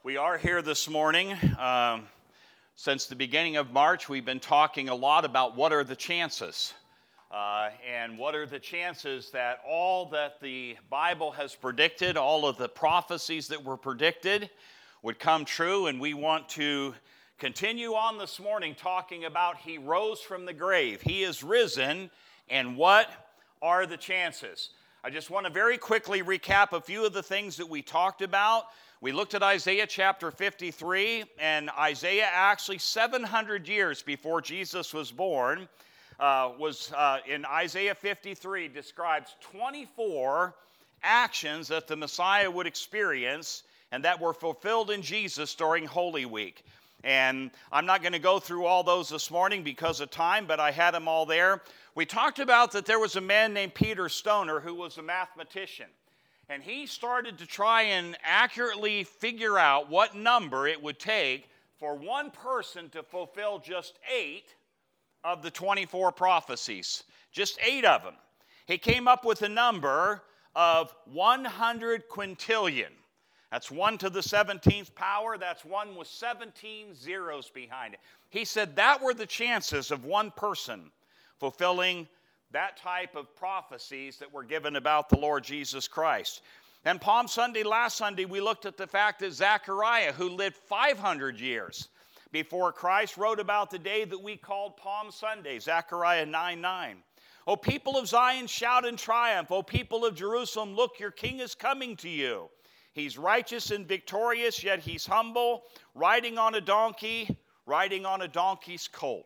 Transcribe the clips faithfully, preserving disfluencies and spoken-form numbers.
We are here this morning. Um, since the beginning of March, we've been talking a lot about what are the chances. Uh, and what are the chances that all that the Bible has predicted, all of the prophecies that were predicted would come true. And we want to continue on this morning talking about He rose from the grave. He is risen, and what are the chances? I just want to very quickly recap a few of the things that we talked about. We looked at Isaiah chapter fifty-three, and Isaiah actually seven hundred years before Jesus was born, uh, was uh, in Isaiah fifty-three describes twenty-four actions that the Messiah would experience and that were fulfilled in Jesus during Holy Week. And I'm not going to go through all those this morning because of time, but I had them all there. We talked about that there was a man named Peter Stoner who was a mathematician. And he started to try and accurately figure out what number it would take for one person to fulfill just eight of the twenty-four prophecies. Just eight of them. He came up with a number of one hundred quintillion. That's one to the seventeenth power. That's one with seventeen zeros behind it. He said that were the chances of one person fulfilling that type of prophecies that were given about the Lord Jesus Christ. And Palm Sunday, last Sunday, we looked at the fact that Zechariah, who lived five hundred years before Christ, wrote about the day that we called Palm Sunday, Zechariah nine nine. O people of Zion, shout in triumph. O people of Jerusalem, look, your king is coming to you. He's righteous and victorious, yet he's humble, riding on a donkey, riding on a donkey's colt.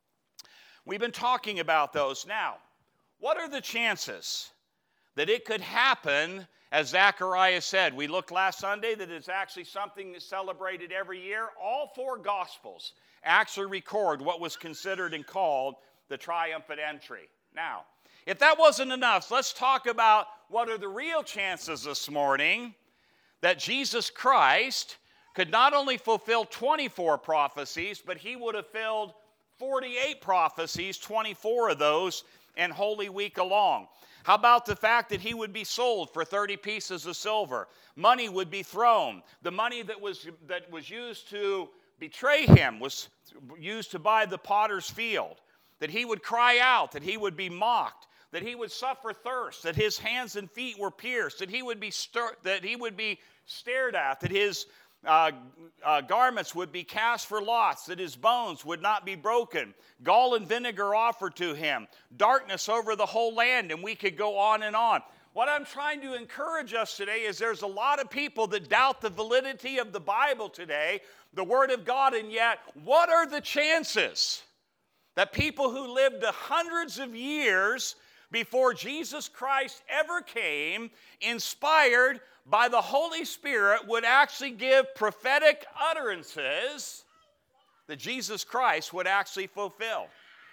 We've been talking about those. Now, what are the chances that it could happen as Zechariah said? We looked last Sunday that it's actually something that's celebrated every year. All four Gospels actually record what was considered and called the triumphant entry. Now, if that wasn't enough, let's talk about what are the real chances this morning that Jesus Christ could not only fulfill twenty-four prophecies, but he would have filled forty-eight prophecies, twenty-four of those, and Holy Week along. How about the fact that he would be sold for thirty pieces of silver? Money would be thrown. The money that was, that was used to betray him was used to buy the potter's field. That he would cry out, that he would be mocked, that he would suffer thirst, that his hands and feet were pierced, that he would be stir- that he would be stared at, that his Uh, uh, garments would be cast for lots, that his bones would not be broken, gall and vinegar offered to him, darkness over the whole land, and we could go on and on. What I'm trying to encourage us today is there's a lot of people that doubt the validity of the Bible today, the Word of God, and yet what are the chances that people who lived hundreds of years before Jesus Christ ever came, inspired by the Holy Spirit, would actually give prophetic utterances that Jesus Christ would actually fulfill?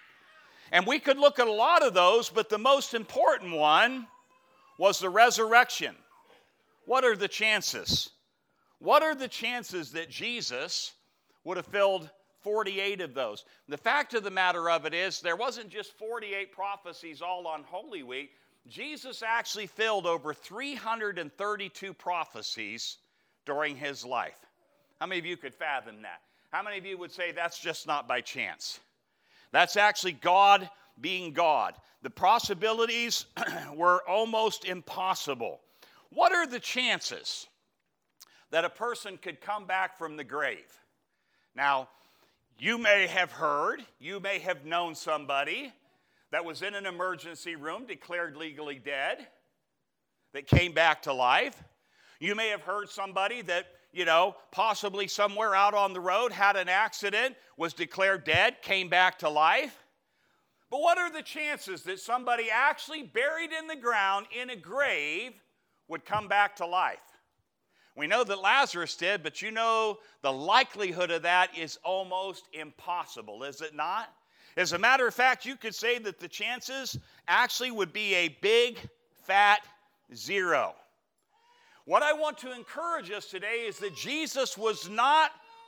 And we could look at a lot of those, but the most important one was the resurrection. What are the chances? What are the chances that Jesus would have filled forty-eight of those? The fact of the matter of it is, there wasn't just forty-eight prophecies all on Holy Week. Jesus actually filled over three hundred thirty-two prophecies during his life. How many of you could fathom that? How many of you would say that's just not by chance? That's actually God being God. The possibilities were almost impossible. What are the chances that a person could come back from the grave? Now, you may have heard, you may have known somebody that was in an emergency room, declared legally dead, that came back to life. You may have heard somebody that, you know, possibly somewhere out on the road had an accident, was declared dead, came back to life. But what are the chances that somebody actually buried in the ground in a grave would come back to life? We know that Lazarus did, but you know the likelihood of that is almost impossible, is it not? As a matter of fact, you could say that the chances actually would be a big, fat zero. What I want to encourage us today is that Jesus was not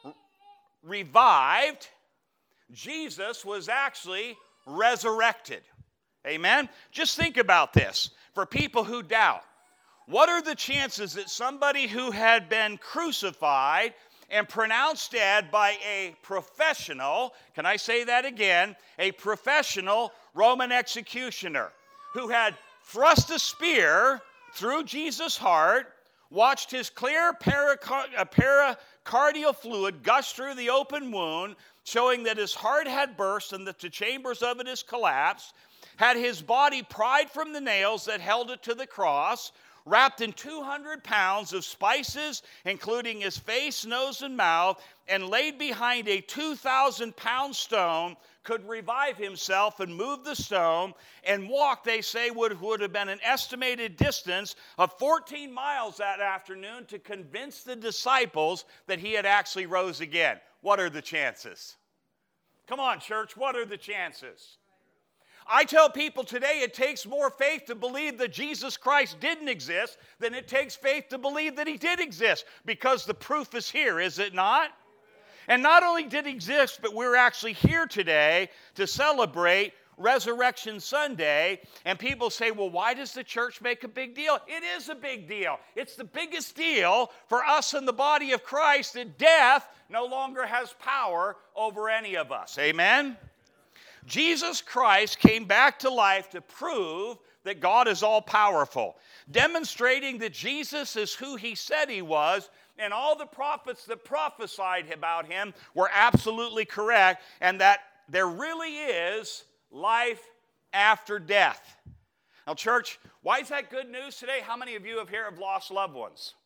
revived. Jesus was actually resurrected. Amen? Just think about this. For people who doubt, what are the chances that somebody who had been crucified and pronounced dead by a professional, can I say that again? A professional Roman executioner who had thrust a spear through Jesus' heart, watched his clear pericar- uh, pericardial fluid gush through the open wound, showing that his heart had burst and that the chambers of it has collapsed, had his body pried from the nails that held it to the cross, wrapped in two hundred pounds of spices, including his face, nose, and mouth, and laid behind a two thousand pound stone, could revive himself and move the stone, and walk, they say, would, would have been an estimated distance of fourteen miles that afternoon to convince the disciples that he had actually rose again. What are the chances? Come on, church, what are the chances? I tell people today it takes more faith to believe that Jesus Christ didn't exist than it takes faith to believe that he did exist, because the proof is here, is it not? And not only did he exist, but we're actually here today to celebrate Resurrection Sunday. And people say, well, why does the church make a big deal? It is a big deal. It's the biggest deal for us in the body of Christ that death no longer has power over any of us. Amen? Jesus Christ came back to life to prove that God is all-powerful, demonstrating that Jesus is who he said he was, and all the prophets that prophesied about him were absolutely correct, and that there really is life after death. Now, church, why is that good news today? How many of you have here have lost loved ones?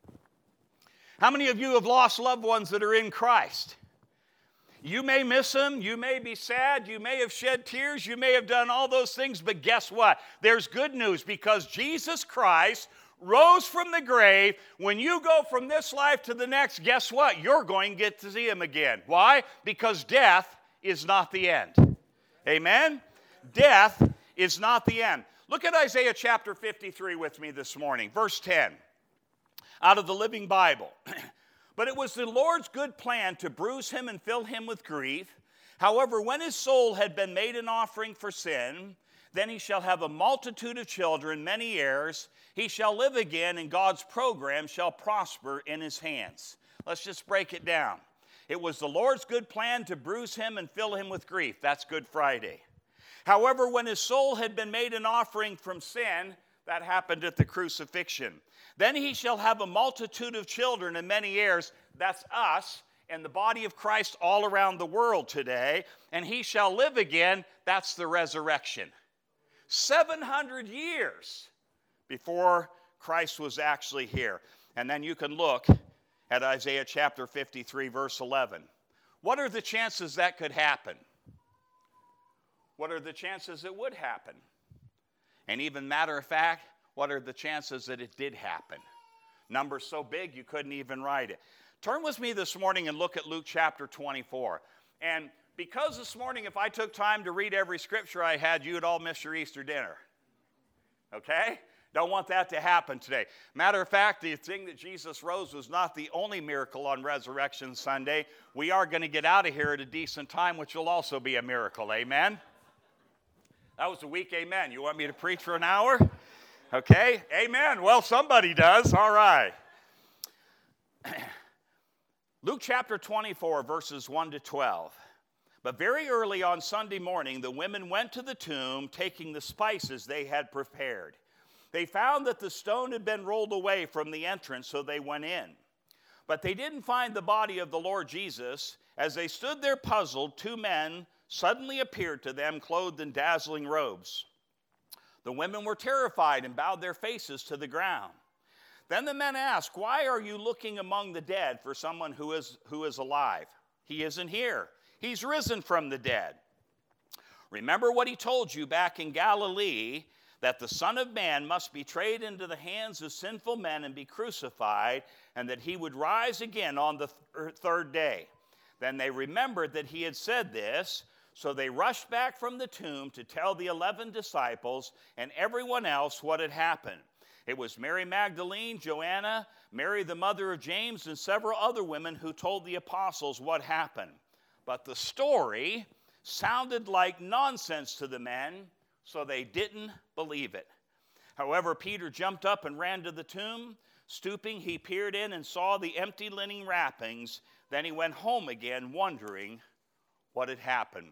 How many of you have lost loved ones that are in Christ? You may miss them, you may be sad, you may have shed tears, you may have done all those things, but guess what? There's good news, because Jesus Christ rose from the grave. When you go from this life to the next, guess what? You're going to get to see him again. Why? Because death is not the end. Amen? Death is not the end. Look at Isaiah chapter fifty-three with me this morning, verse ten, out of the Living Bible. But it was the Lord's good plan to bruise him and fill him with grief. However, when his soul had been made an offering for sin, then he shall have a multitude of children, many heirs. He shall live again, and God's program shall prosper in his hands. Let's just break it down. It was the Lord's good plan to bruise him and fill him with grief. That's Good Friday. However, when his soul had been made an offering from sin, that happened at the crucifixion. Then he shall have a multitude of children and many heirs. That's us and the body of Christ all around the world today. And he shall live again. That's the resurrection. seven hundred years before Christ was actually here. And then you can look at Isaiah chapter fifty-three, verse eleven. What are the chances that could happen? What are the chances it would happen? And even matter of fact, what are the chances that it did happen? Numbers so big you couldn't even write it. Turn with me this morning and look at Luke chapter twenty-four. And because this morning, if I took time to read every scripture I had, you would all miss your Easter dinner. Okay? Don't want that to happen today. Matter of fact, the thing that Jesus rose was not the only miracle on Resurrection Sunday. We are going to get out of here at a decent time, which will also be a miracle. Amen? That was a weak amen. You want me to preach for an hour? Okay, amen. Well, somebody does. All right. Luke chapter twenty-four, verses one to twelve. But very early on Sunday morning, the women went to the tomb, taking the spices they had prepared. They found that the stone had been rolled away from the entrance, so they went in. But they didn't find the body of the Lord Jesus. As they stood there puzzled, two men suddenly appeared to them, clothed in dazzling robes. The women were terrified and bowed their faces to the ground. Then the men asked, "Why are you looking among the dead for someone who is, who is alive? He isn't here. He's risen from the dead. Remember what he told you back in Galilee, that the Son of Man must be betrayed into the hands of sinful men and be crucified, and that he would rise again on the th- third day." Then they remembered that he had said this, so they rushed back from the tomb to tell the eleven disciples and everyone else what had happened. It was Mary Magdalene, Joanna, Mary the mother of James, and several other women who told the apostles what happened. But the story sounded like nonsense to the men, so they didn't believe it. However, Peter jumped up and ran to the tomb. Stooping, he peered in and saw the empty linen wrappings. Then he went home again, wondering what had happened.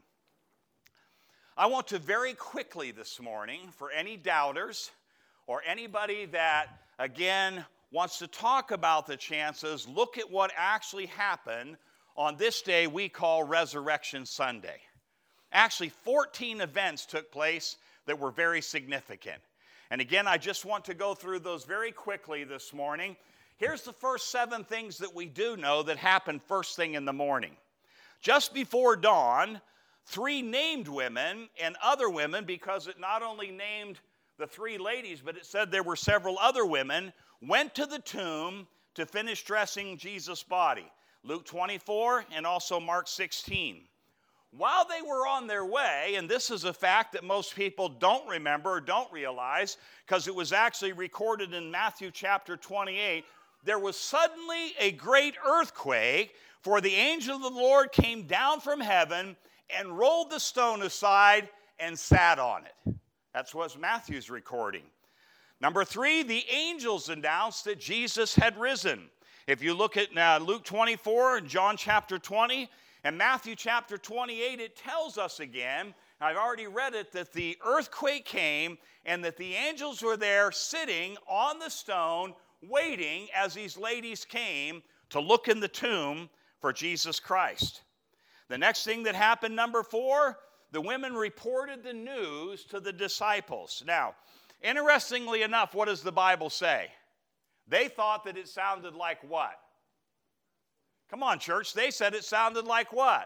I want to very quickly this morning, for any doubters or anybody that, again, wants to talk about the chances, look at what actually happened on this day we call Resurrection Sunday. Actually, fourteen events took place that were very significant. And again, I just want to go through those very quickly this morning. Here's the first seven things that we do know that happened first thing in the morning. Just before dawn, three named women and other women, because it not only named the three ladies, but it said there were several other women, went to the tomb to finish dressing Jesus' body. Luke twenty-four and also Mark sixteen. While they were on their way, and this is a fact that most people don't remember or don't realize, because it was actually recorded in Matthew chapter twenty-eight, there was suddenly a great earthquake, for the angel of the Lord came down from heaven and rolled the stone aside and sat on it. That's what Matthew's recording. Number three, the angels announced that Jesus had risen. If you look at uh, Luke twenty-four and John chapter twenty, and Matthew chapter twenty-eight, it tells us again, I've already read it, that the earthquake came and that the angels were there sitting on the stone waiting as these ladies came to look in the tomb for Jesus Christ. The next thing that happened, number four, the women reported the news to the disciples. Now, interestingly enough, what does the Bible say? They thought that it sounded like what? Come on, church. They said it sounded like what?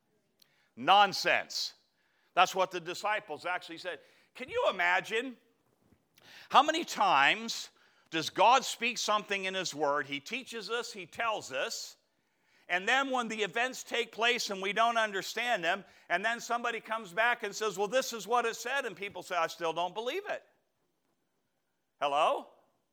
Nonsense. That's what the disciples actually said. Can you imagine how many times does God speak something in His Word? He teaches us, He tells us, and then when the events take place and we don't understand them, and then somebody comes back and says, well, this is what it said, and people say, I still don't believe it. Hello?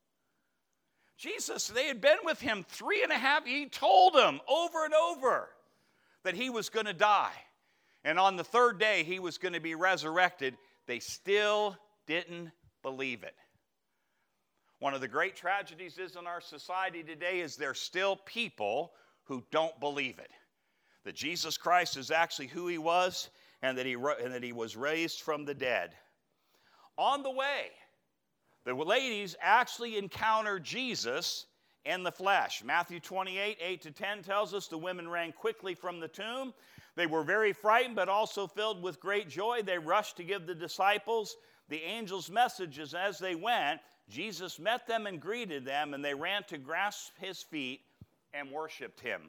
Jesus, they had been with him three and a half, he told them over and over that he was going to die. And on the third day, he was going to be resurrected. They still didn't believe it. One of the great tragedies is in our society today is there's still people who don't believe it. That Jesus Christ is actually who he was and that he, and that he was raised from the dead. On the way, the ladies actually encountered Jesus in the flesh. Matthew twenty-eight, eight to ten tells us the women ran quickly from the tomb. They were very frightened, but also filled with great joy. They rushed to give the disciples the angel's messages. As they went, Jesus met them and greeted them, and they ran to grasp his feet and worshiped him.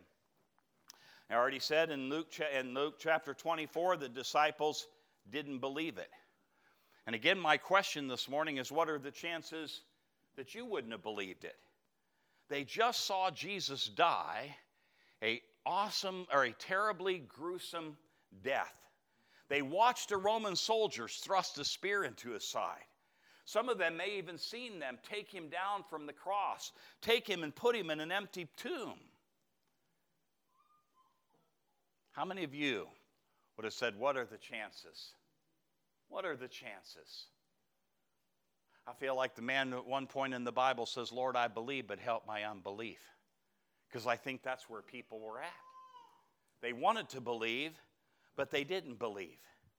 I already said in Luke, in Luke chapter twenty-four, the disciples didn't believe it. And again, my question this morning is, what are the chances that you wouldn't have believed it? They just saw Jesus die a awesome or a terribly gruesome death. They watched the Roman soldiers thrust a spear into his side. Some of them may even seen them take him down from the cross, take him and put him in an empty tomb. How many of you would have said, what are the chances? What are the chances? I feel like the man at one point in the Bible says, Lord, I believe, but help my unbelief. Because I think that's where people were at. They wanted to believe, but they didn't believe.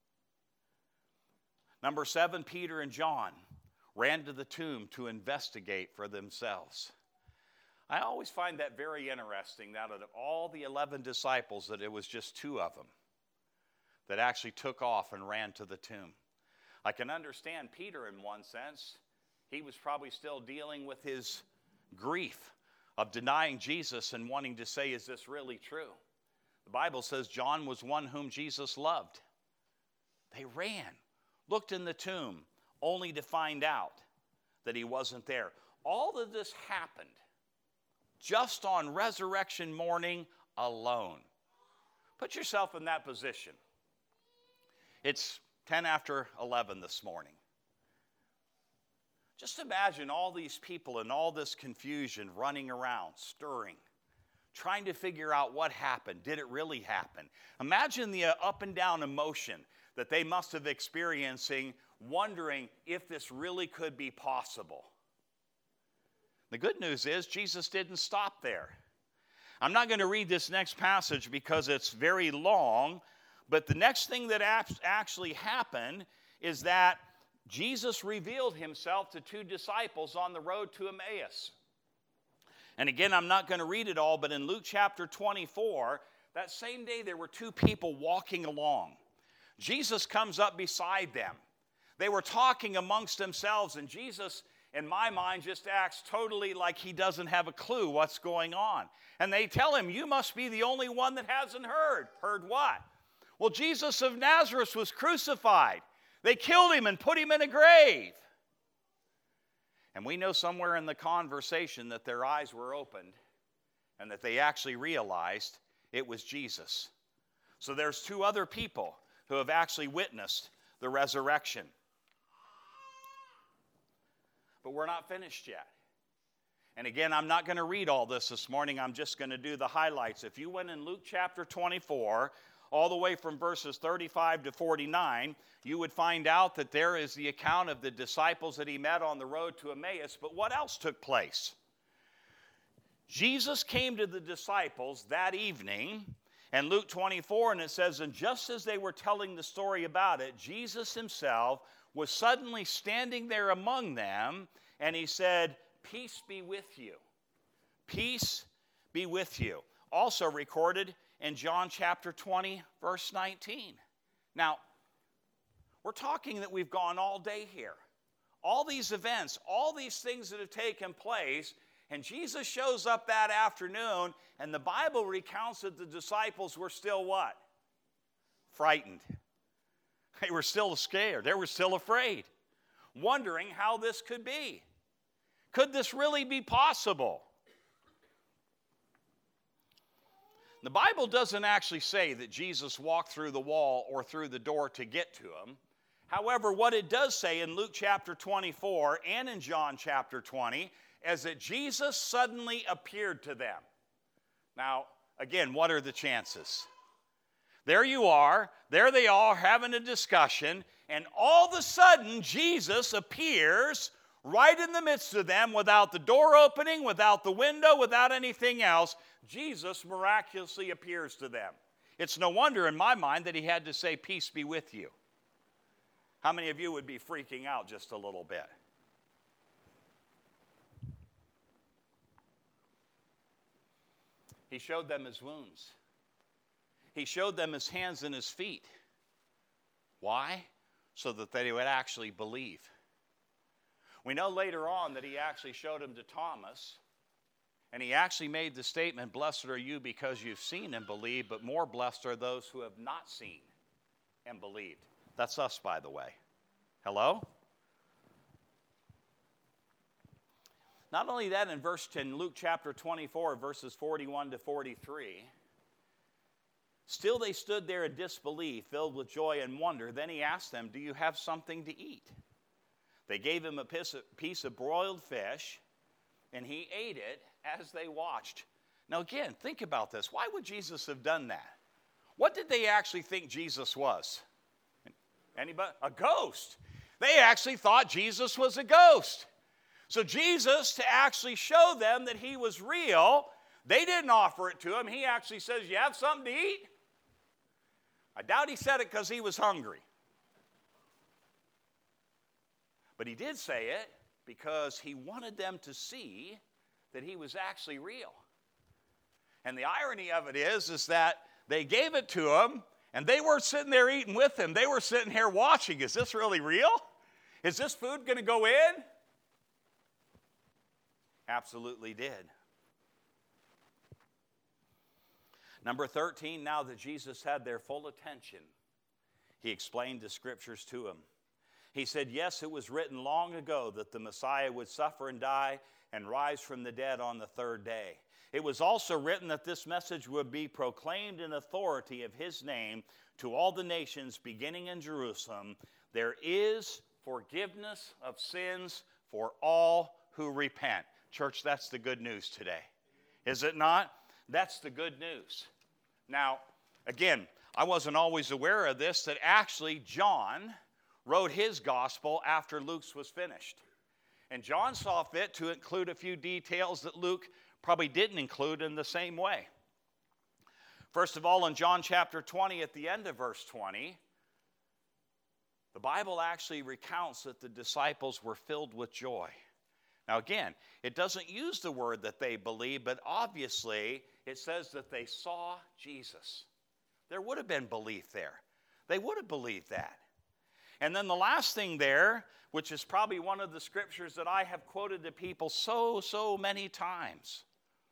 Number seven, Peter and John ran to the tomb to investigate for themselves. I always find that very interesting, that out of all the eleven disciples, that it was just two of them that actually took off and ran to the tomb. I can understand Peter in one sense. He was probably still dealing with his grief of denying Jesus and wanting to say, is this really true? The Bible says John was one whom Jesus loved. They ran, looked in the tomb, only to find out that he wasn't there. All of this happened just on resurrection morning alone. Put yourself in that position. It's ten after eleven this morning. Just imagine all these people and all this confusion running around, stirring, trying to figure out what happened. Did it really happen? Imagine the uh, up and down emotion that they must have experiencing, wondering if this really could be possible. The good news is Jesus didn't stop there. I'm not going to read this next passage because it's very long, but the next thing that actually happened is that Jesus revealed himself to two disciples on the road to Emmaus. And again, I'm not going to read it all, but in Luke chapter twenty-four, that same day there were two people walking along. Jesus comes up beside them. They were talking amongst themselves, and Jesus, in my mind, just acts totally like he doesn't have a clue what's going on. And they tell him, you must be the only one that hasn't heard. Heard what? Well, Jesus of Nazareth was crucified. They killed him and put him in a grave. And we know somewhere in the conversation that their eyes were opened and that they actually realized it was Jesus. So there's two other people who have actually witnessed the resurrection. But we're not finished yet. And again, I'm not going to read all this this morning. I'm just going to do the highlights. If you went in Luke chapter twenty-four, all the way from verses thirty-five to forty-nine, you would find out that there is the account of the disciples that he met on the road to Emmaus. But what else took place? Jesus came to the disciples that evening, and Luke twenty-four, and it says, and just as they were telling the story about it, Jesus himself was suddenly standing there among them, and he said, peace be with you. Peace be with you. Also recorded in John chapter twenty, verse nineteen. Now, we're talking that we've gone all day here. All these events, all these things that have taken place, and Jesus shows up that afternoon, and the Bible recounts that the disciples were still what? Frightened. They were still scared. They were still afraid, wondering how this could be. Could this really be possible? The Bible doesn't actually say that Jesus walked through the wall or through the door to get to him. However, what it does say in Luke chapter twenty-four and in John chapter twenty is that Jesus suddenly appeared to them. Now, again, what are the chances? There you are, there they are having a discussion, and all of a sudden Jesus appears right in the midst of them without the door opening, without the window, without anything else. Jesus miraculously appears to them. It's no wonder in my mind that he had to say, peace be with you. How many of you would be freaking out just a little bit? He showed them his wounds. He showed them his hands and his feet. Why? So that they would actually believe. We know later on that he actually showed him to Thomas, and he actually made the statement, blessed are you because you've seen and believed, but more blessed are those who have not seen and believed. That's us, by the way. Hello? Not only that, in verse ten, Luke chapter twenty-four, verses forty-one to forty-three, still they stood there in disbelief, filled with joy and wonder. Then he asked them, do you have something to eat? They gave him a piece of, piece of broiled fish, and he ate it as they watched. Now again, think about this. Why would Jesus have done that? What did they actually think Jesus was? Anybody? A ghost. They actually thought Jesus was a ghost. So Jesus, to actually show them that he was real, they didn't offer it to him. He actually says, you have something to eat? I doubt he said it because he was hungry. But he did say it because he wanted them to see that he was actually real. And the irony of it is, is that they gave it to him, and they weren't sitting there eating with him. They were sitting here watching. Is this really real? Is this food going to go in? Absolutely did. Number thirteen, now that Jesus had their full attention, he explained the scriptures to them. He said, yes, it was written long ago that the Messiah would suffer and die and rise from the dead on the third day. It was also written that this message would be proclaimed in authority of his name to all the nations, beginning in Jerusalem. There is forgiveness of sins for all who repent. Church, that's the good news today. Is it not? That's the good news. Now, again, I wasn't always aware of this, that actually John wrote his gospel after Luke's was finished. And John saw fit to include a few details that Luke probably didn't include in the same way. First of all, in John chapter twenty, at the end of verse twenty, the Bible actually recounts that the disciples were filled with joy. Now again, it doesn't use the word that they believed, but obviously it says that they saw Jesus. There would have been belief there. They would have believed that. And then the last thing there, which is probably one of the scriptures that I have quoted to people so, so many times.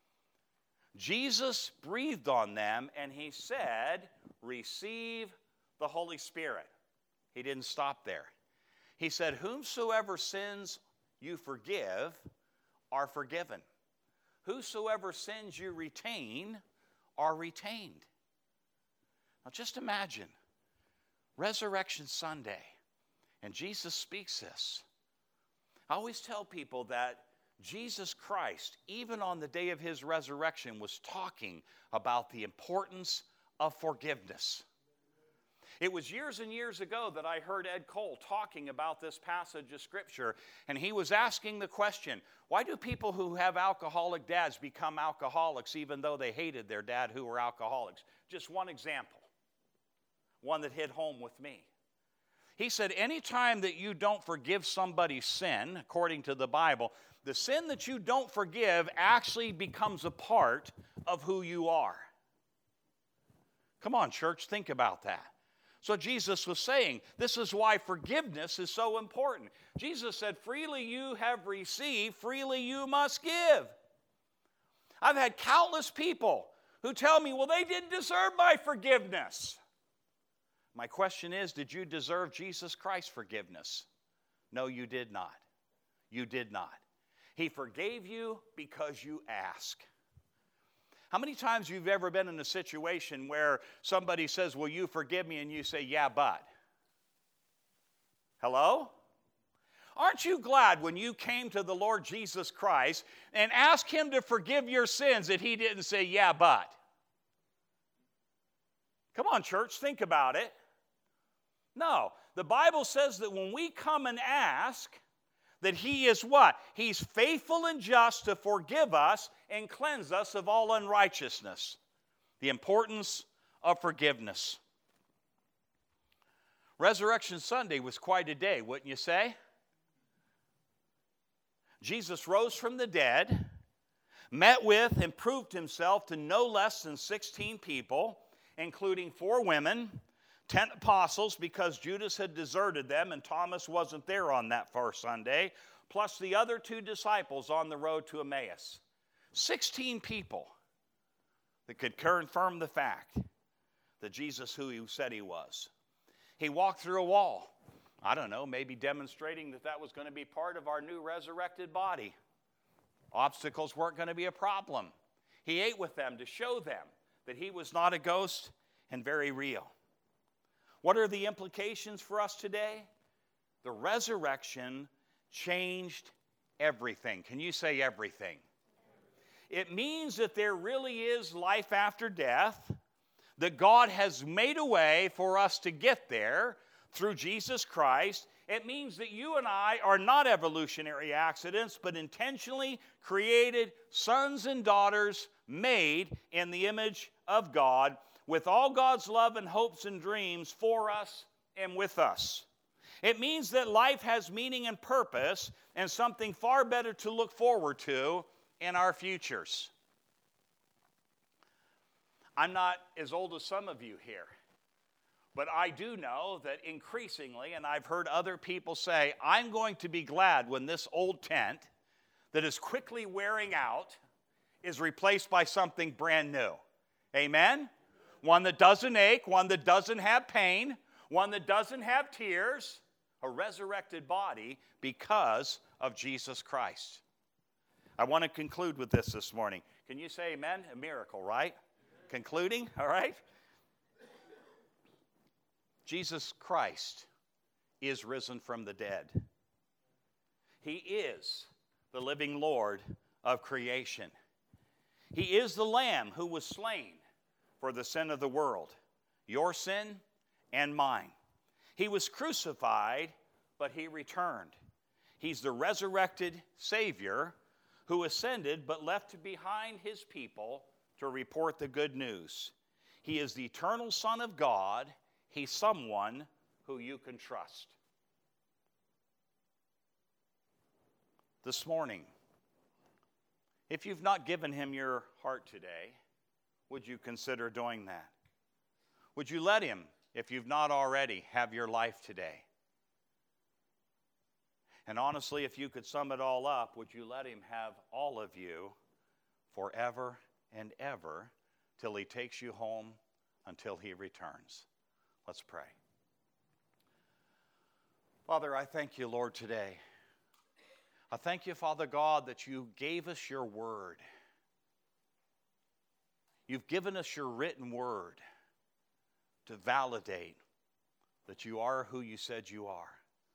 Jesus breathed on them and he said, receive the Holy Spirit. He didn't stop there. He said, whomsoever sins you forgive are forgiven. Whosoever sins you retain are retained. Now just imagine, Resurrection Sunday, and Jesus speaks this. I always tell people that Jesus Christ, even on the day of his resurrection, was talking about the importance of forgiveness. It was years and years ago that I heard Ed Cole talking about this passage of Scripture, and he was asking the question, why do people who have alcoholic dads become alcoholics even though they hated their dad who were alcoholics? Just one example, one that hit home with me. He said, anytime that you don't forgive somebody's sin, according to the Bible, the sin that you don't forgive actually becomes a part of who you are. Come on, church, think about that. So Jesus was saying, this is why forgiveness is so important. Jesus said, freely you have received, freely you must give. I've had countless people who tell me, well, they didn't deserve my forgiveness. My question is, did you deserve Jesus Christ's forgiveness? No, you did not. You did not. He forgave you because you asked. How many times you've ever been in a situation where somebody says, will you forgive me? And you say, yeah, but. Hello? Aren't you glad when you came to the Lord Jesus Christ and asked him to forgive your sins that he didn't say, yeah, but? Come on, church, think about it. No, the Bible says that when we come and ask, that he is what? He's faithful and just to forgive us and cleanse us of all unrighteousness. The importance of forgiveness. Resurrection Sunday was quite a day, wouldn't you say? Jesus rose from the dead, met with and proved himself to no less than sixteen people, including four women, ten apostles, because Judas had deserted them and Thomas wasn't there on that first Sunday, plus the other two disciples on the road to Emmaus. sixteen people that could confirm the fact that Jesus who he said he was. He walked through a wall. I don't know, maybe demonstrating that that was going to be part of our new resurrected body. Obstacles weren't going to be a problem. He ate with them to show them that he was not a ghost and very real. What are the implications for us today? The resurrection changed everything. Can you say everything? It means that there really is life after death, that God has made a way for us to get there through Jesus Christ. It means that you and I are not evolutionary accidents, but intentionally created sons and daughters made in the image of God, with all God's love and hopes and dreams for us and with us. It means that life has meaning and purpose and something far better to look forward to in our futures. I'm not as old as some of you here, but I do know that increasingly, and I've heard other people say, I'm going to be glad when this old tent that is quickly wearing out is replaced by something brand new. Amen? One that doesn't ache, one that doesn't have pain, one that doesn't have tears, a resurrected body because of Jesus Christ. I want to conclude with this this morning. Can you say amen? A miracle, right? Concluding, all right? Jesus Christ is risen from the dead. He is the living Lord of creation. He is the Lamb who was slain for the sin of the world, your sin and mine. He was crucified, but he returned. He's the resurrected Savior who ascended but left behind his people to report the good news. He is the eternal Son of God. He's someone who you can trust. This morning, if you've not given him your heart today, would you consider doing that? Would you let him, if you've not already, have your life today? And honestly, if you could sum it all up, would you let him have all of you forever and ever till he takes you home, until he returns? Let's pray. Father, I thank you, Lord, today. I thank you, Father God, that you gave us your word. You've given us your written word to validate that you are who you said you are.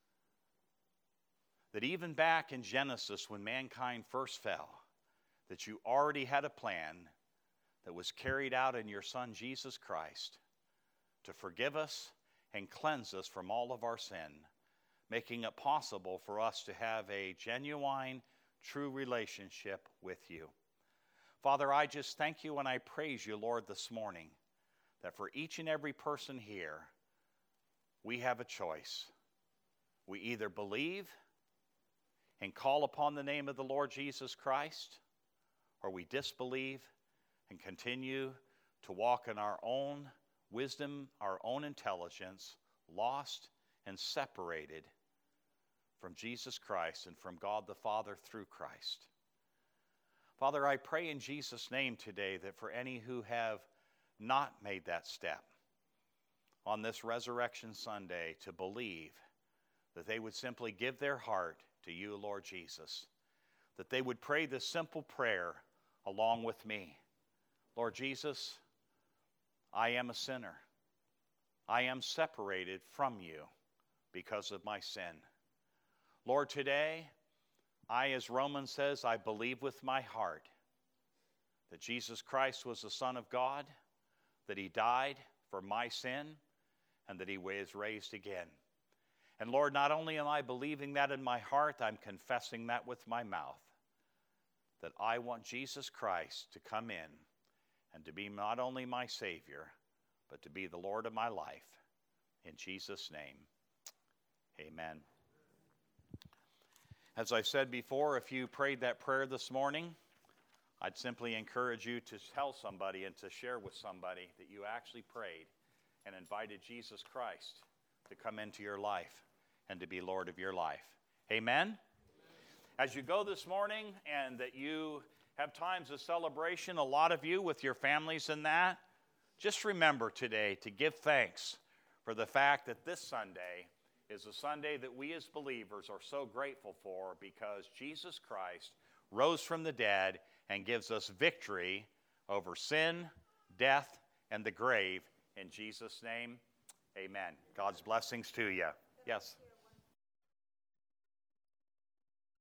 That even back in Genesis, when mankind first fell, that you already had a plan that was carried out in your Son, Jesus Christ, to forgive us and cleanse us from all of our sin, making it possible for us to have a genuine, true relationship with you. Father, I just thank you and I praise you, Lord, this morning, that for each and every person here, we have a choice. We either believe and call upon the name of the Lord Jesus Christ, or we disbelieve and continue to walk in our own wisdom, our own intelligence, lost and separated from Jesus Christ and from God the Father through Christ. Father, I pray in Jesus' name today that for any who have not made that step on this Resurrection Sunday to believe, that they would simply give their heart to you, Lord Jesus, that they would pray this simple prayer along with me. Lord Jesus, I am a sinner. I am separated from you because of my sin. Lord, today, I, as Romans says, I believe with my heart that Jesus Christ was the Son of God, that he died for my sin, and that he was raised again. And Lord, not only am I believing that in my heart, I'm confessing that with my mouth, that I want Jesus Christ to come in and to be not only my Savior, but to be the Lord of my life. In Jesus' name, amen. As I said before, if you prayed that prayer this morning, I'd simply encourage you to tell somebody and to share with somebody that you actually prayed and invited Jesus Christ to come into your life and to be Lord of your life. Amen? As you go this morning and that you have times of celebration, a lot of you with your families and that, just remember today to give thanks for the fact that this Sunday is a Sunday that we as believers are so grateful for, because Jesus Christ rose from the dead and gives us victory over sin, death, and the grave. In Jesus' name, amen. God's blessings to you. Yes.